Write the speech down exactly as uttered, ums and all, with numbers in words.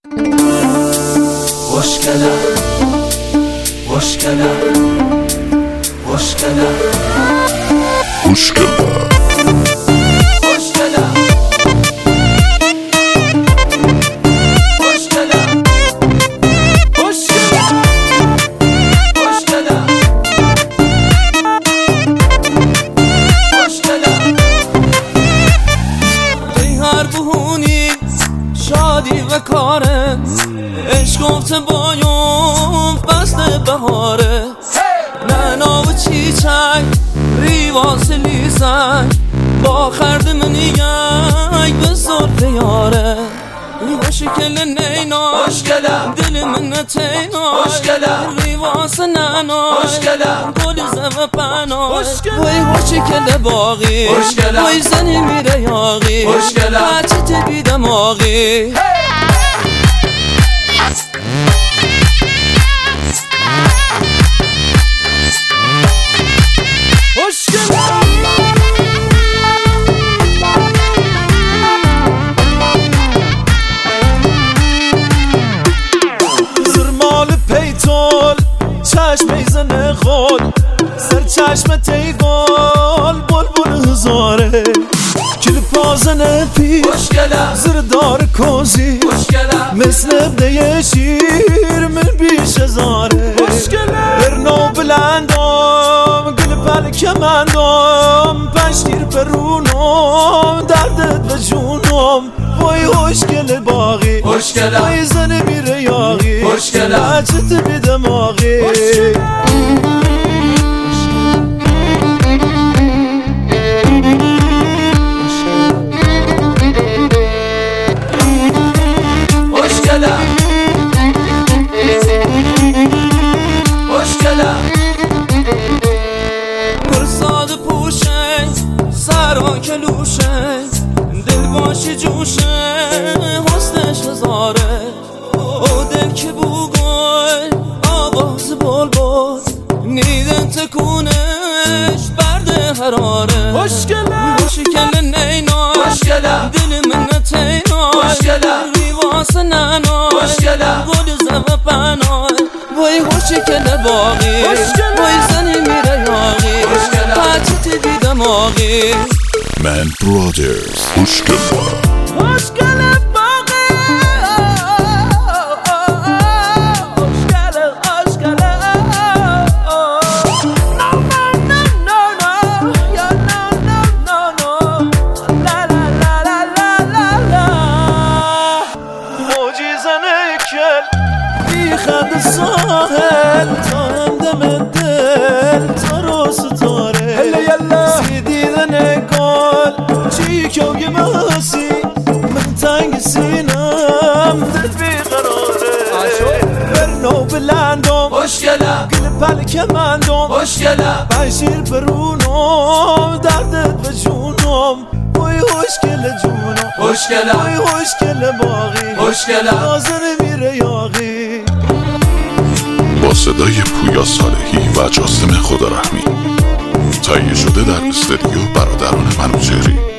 خوشگلم خوشگلم خوشگلم خوشگلم شادی و کاره عشق گفته بایم فصل بهاره نعنا و چیچک ریواز لیزک با خرد منی یک به زرف یاره با شکل نینای دل من تینای ریواز ننای گل زم پنای وی با شکل باقی وی زنی میره یاقی بچه تبی دماغی چشم میزنه خال سر چشم تیگال بلبل هزاره کل پازنه پیش زردار کوزی مثل ابده شیر من بیش هزاره برنو بلندم گل پل کمندم پشتیر پرونم دردت به جونم وای خوشگل باقی وای زنه میره یاقی بچت بی دماغی پرساد پوشه سرا کلوشه دل باشی جوشه حسنش هزاره او دل که بوگل آواز بول بول نیدن تکونش برده حراره خوشگل نینای دل من تینای ریواز ننای گل زم پنای وای خوشگل باقی وای زنی میره یاقی بچه تبی دماغی من برادرز خوشگلم خوشگل باقی خوشگل خوشگل no no no no yeah no no no no la la la la la la معجزه کل بی خد ساحل تا هم دم دل تا رو ستاره سی دیدن گل چی که ماسی من تنگ سینم دل بی قراره برنو بلندم گل پل کمندم بشیر برونم دردت به جونم وای خوشگل جونم وای خوشگل باقی نازن میره یاقی با صدای پویا صالحی و جاسم خدارحمی تهیه شده در استودیو برادران منوچهری.